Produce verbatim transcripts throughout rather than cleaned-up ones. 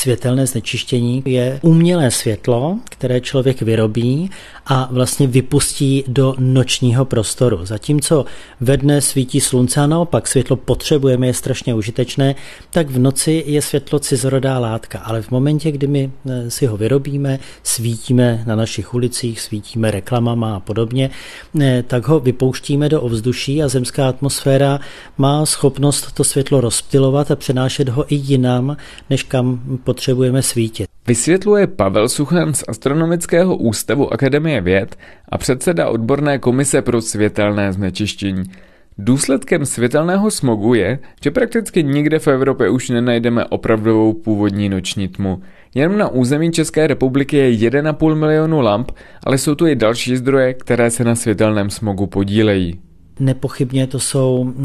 světelné znečištění je umělé světlo, které člověk vyrobí a vlastně vypustí do nočního prostoru. Zatímco ve dne svítí slunce a naopak světlo potřebujeme, je strašně užitečné, tak v noci je světlo cizorodá látka. Ale v momentě, kdy my si ho vyrobíme, svítíme na našich ulicích, svítíme reklamama a podobně, tak ho vypouštíme do ovzduší a zemská atmosféra má schopnost to světlo rozptylovat a přenášet ho i jinam, než kam potřebujeme svítit. Vysvětluje Pavel Suchan z Astronomického ústavu Akademie věd a předseda odborné komise pro světelné znečištění. Důsledkem světelného smogu je, že prakticky nikde v Evropě už nenajdeme opravdovou původní noční tmu. Jen na území České republiky je jeden a půl milionu lamp, ale jsou tu i další zdroje, které se na světelném smogu podílejí. Nepochybně to jsou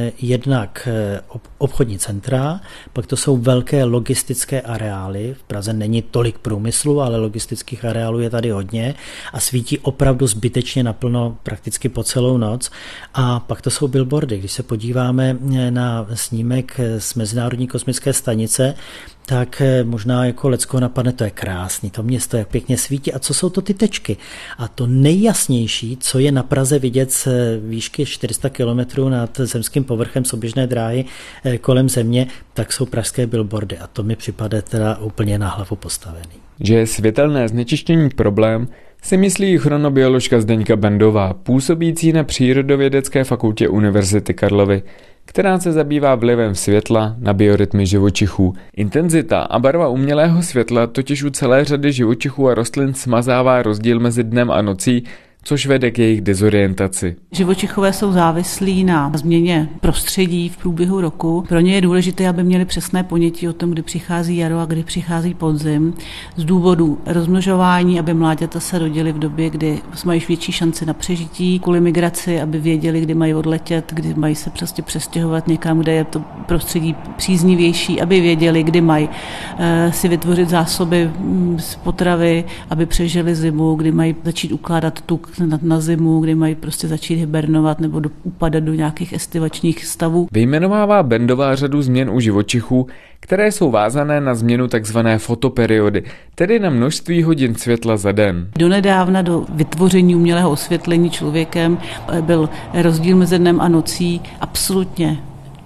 jednak obchodní centra, pak to jsou velké logistické areály. V Praze není tolik průmyslu, ale logistických areálů je tady hodně a svítí opravdu zbytečně naplno prakticky po celou noc. A pak to jsou billboardy. Když se podíváme na snímek z Mezinárodní kosmické stanice, tak možná jako lecko napadne, to je krásný, to město, jak pěkně svítí. A co jsou to ty tečky? A to nejjasnější, co je na Praze vidět z výšky čtyři sta kilometrů nad zemským povrchem souběžné dráhy kolem země, tak jsou pražské billboardy. A to mi připadá teda úplně na hlavu postavený. Že je světelné znečištění problém, si myslí chronobioložka Zdeňka Bendová, působící na Přírodovědecké fakultě Univerzity Karlovy, která se zabývá vlivem světla na biorytmy živočichů. Intenzita a barva umělého světla totiž u celé řady živočichů a rostlin smazává rozdíl mezi dnem a nocí, což vede k jejich dezorientaci. Živočichové jsou závislí na změně prostředí v průběhu roku. Pro ně je důležité, aby měli přesné ponětí o tom, kdy přichází jaro a kdy přichází podzim. Z důvodu rozmnožování, aby mláďata se rodily v době, kdy mají větší šanci na přežití, kvůli migraci, aby věděli, kdy mají odletět, kdy mají se prostě přestěhovat někam, kde je to prostředí příznivější, aby věděli, kdy mají e, si vytvořit zásoby z potravy, aby přežili zimu, kdy mají začít ukládat tuk Na, na zimu, kdy mají prostě začít hibernovat nebo do, upadat do nějakých estivačních stavů. Vyjmenovává Bendová řadu změn u živočichů, které jsou vázané na změnu takzvané fotoperiody, tedy na množství hodin světla za den. Donedávna do vytvoření umělého osvětlení člověkem byl rozdíl mezi dnem a nocí absolutně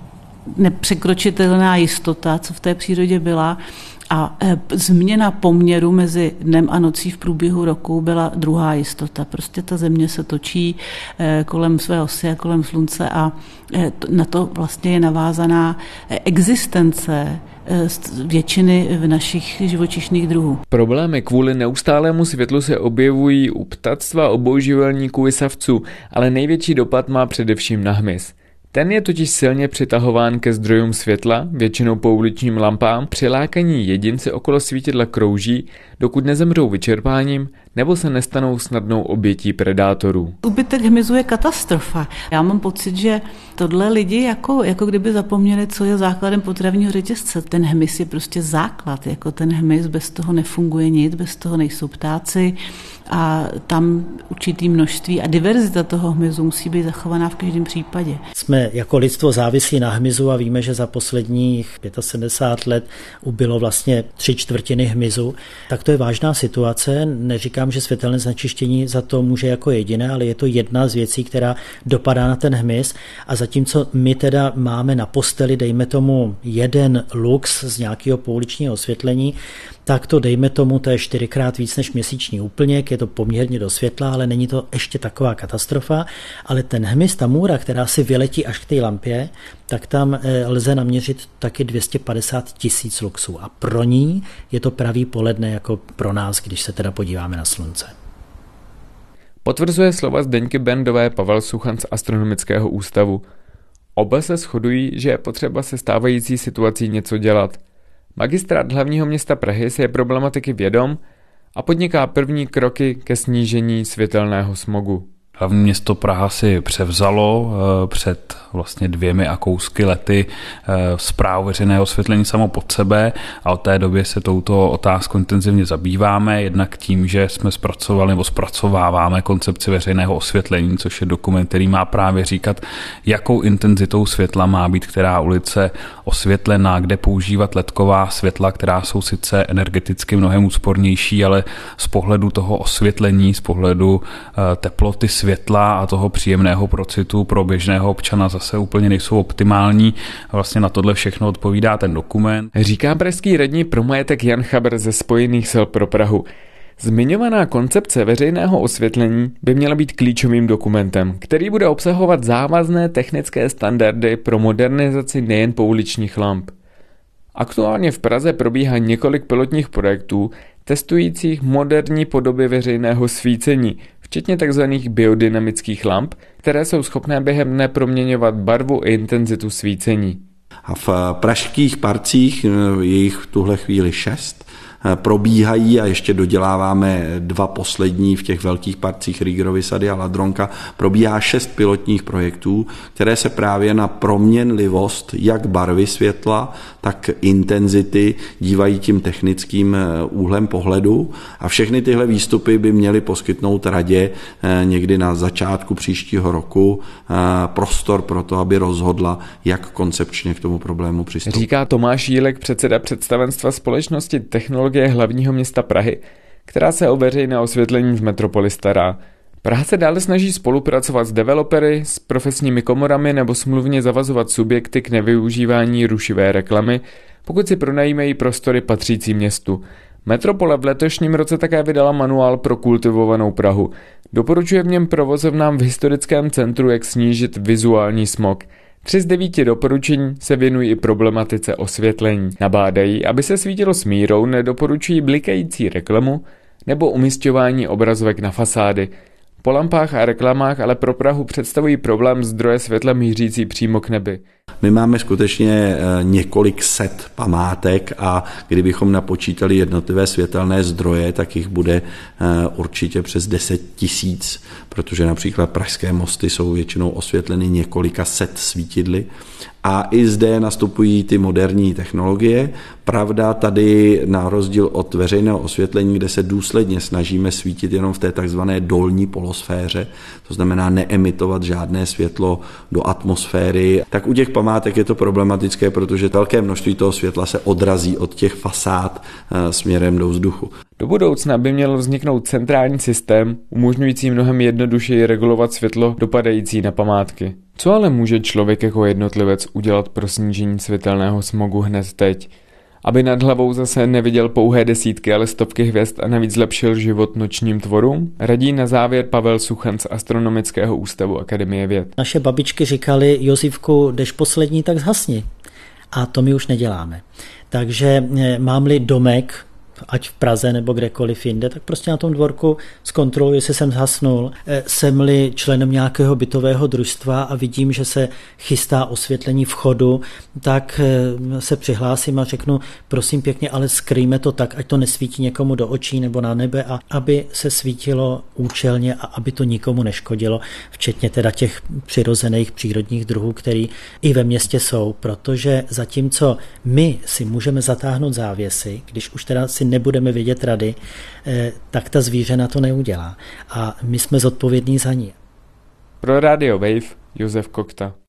nepřekročitelná jistota, co v té přírodě byla. A změna poměru mezi dnem a nocí v průběhu roku byla druhá jistota. Prostě ta země se točí kolem své osy a kolem slunce a na to vlastně je navázaná existence většiny v našich živočišných druhů. Problémy kvůli neustálému světlu se objevují u ptactva, obojživelníků i savců, ale největší dopad má především na hmyz. Ten je totiž silně přitahován ke zdrojům světla, většinou pouličním lampám, přilákaní jedinci okolo svítidla krouží, dokud nezemřou vyčerpáním nebo se nestanou snadnou obětí predátorů. Úbytek hmyzu je katastrofa. Já mám pocit, že tohle lidi jako, jako kdyby zapomněli, co je základem potravního řetězce. Ten hmyz je prostě základ, jako ten hmyz, bez toho nefunguje nic, bez toho nejsou ptáci a tam určitý množství a diverzita toho hmyzu musí být zachovaná v každém případě. Jsme jako lidstvo závislí na hmyzu a víme, že za posledních sedmdesát pět let ubylo vlastně tři čtvrtiny hmyzu, tak to je vážná situace. Neříkám, že světelné znečištění za to může jako jediné, ale je to jedna z věcí, která dopadá na ten hmyz a zatímco my teda máme na posteli, dejme tomu jeden lux z nějakého pouličního osvětlení, tak to dejme tomu, to je čtyřikrát víc než měsíční úplněk, je to poměrně do světla, ale není to ještě taková katastrofa, ale ten hmyz, ta můra, která si vyletí až k té lampě, tak tam lze naměřit taky dvě stě padesát tisíc luxů a pro ní je to pravý poledne jako pro nás, když se teda podíváme na slunce. Potvrzuje slova Zdeňky Bendové Pavel Suchan z Astronomického ústavu. Oba se shodují, že je potřeba se stávající situací něco dělat. Magistrát hlavního města Prahy se je problematiky vědom a podniká první kroky ke snížení světelného smogu. Hlavní město Praha si převzalo před vlastně dvěmi a kousky lety správu veřejného osvětlení samo pod sebe a od té doby se touto otázkou intenzivně zabýváme, jednak tím, že jsme zpracovali nebo zpracováváme koncepci veřejného osvětlení, což je dokument, který má právě říkat, jakou intenzitou světla má být která ulice osvětlená, kde používat ledková světla, která jsou sice energeticky mnohem úspornější, ale z pohledu toho osvětlení, z pohledu teploty světla a toho příjemného procitu pro běžného občana zase úplně nejsou optimální. Vlastně na tohle všechno odpovídá ten dokument. Říká pražský radní pro majetek Jan Chabr ze Spojených sil pro Prahu. Zmiňovaná koncepce veřejného osvětlení by měla být klíčovým dokumentem, který bude obsahovat závazné technické standardy pro modernizaci nejen pouličních lamp. Aktuálně v Praze probíhá několik pilotních projektů testujících moderní podoby veřejného svícení, včetně tzv. Biodynamických lamp, které jsou schopné během dne proměňovat barvu i intenzitu svícení. A v pražských parcích, je jich v tuhle chvíli šest, probíhají a ještě doděláváme dva poslední v těch velkých parcích Rýgerovy sady a Ladronka. Probíhá šest pilotních projektů, které se právě na proměnlivost jak barvy světla, tak intenzity dívají tím technickým úhlem pohledu a všechny tyhle výstupy by měly poskytnout radě někdy na začátku příštího roku prostor pro to, aby rozhodla, jak koncepčně k tomu problému přistoupit. Říká Tomáš Jílek, předseda představenstva společnosti Technologie hlavního města Prahy, která se o veřejné osvětlení v metropoli stará. Praha se dále snaží spolupracovat s developery, s profesními komorami nebo smluvně zavazovat subjekty k nevyužívání rušivé reklamy, pokud si pronajímají prostory patřící městu. Metropole v letošním roce také vydala manuál pro kultivovanou Prahu. Doporučuje v něm provozovnám v historickém centru, jak snížit vizuální smog. Tři z devíti doporučení se věnují i problematice osvětlení. Nabádají, aby se svítilo s mírou, nedoporučují blikající reklamu nebo umisťování obrazovek na fasády. Po lampách a reklamách ale pro Prahu představují problém zdroje světla mířící přímo k nebi. My máme skutečně několik set památek a kdybychom napočítali jednotlivé světelné zdroje, tak jich bude určitě přes deset tisíc, protože například pražské mosty jsou většinou osvětleny několika set svítidly. A i zde nastupují ty moderní technologie. Pravda, tady na rozdíl od veřejného osvětlení, kde se důsledně snažíme svítit jenom v té takzvané dolní polosféře, to znamená neemitovat žádné světlo do atmosféry, tak u těch památek je to problematické, protože velké množství toho světla se odrazí od těch fasád směrem do vzduchu. Do budoucna by měl vzniknout centrální systém, umožňující mnohem jednodušeji regulovat světlo dopadající na památky. Co ale může člověk jako jednotlivec udělat pro snížení světelného smogu hned teď? Aby nad hlavou zase neviděl pouhé desítky, ale stovky hvězd a navíc zlepšil život nočním tvorům? Radí na závěr Pavel Suchan z Astronomického ústavu Akademie věd. Naše babičky říkali, Josifku, jdeš poslední, tak zhasni. A to my už neděláme. Takže mám-li domek, ať v Praze nebo kdekoliv jinde, tak prostě na tom dvorku zkontroluji, jestli jsem zhasnul. Jsem-li členem nějakého bytového družstva a vidím, že se chystá osvětlení vchodu, tak se přihlásím a řeknu, prosím pěkně, ale skryjme to tak, ať to nesvítí někomu do očí nebo na nebe a aby se svítilo účelně a aby to nikomu neškodilo, včetně teda těch přirozených přírodních druhů, který i ve městě jsou, protože zatímco my si můžeme zatáhnout závěsy, když už teda si nebudeme vědět rady, tak ta zvířena to neudělá. A my jsme zodpovědní za ní. Pro Radio Wave Josef Kokta.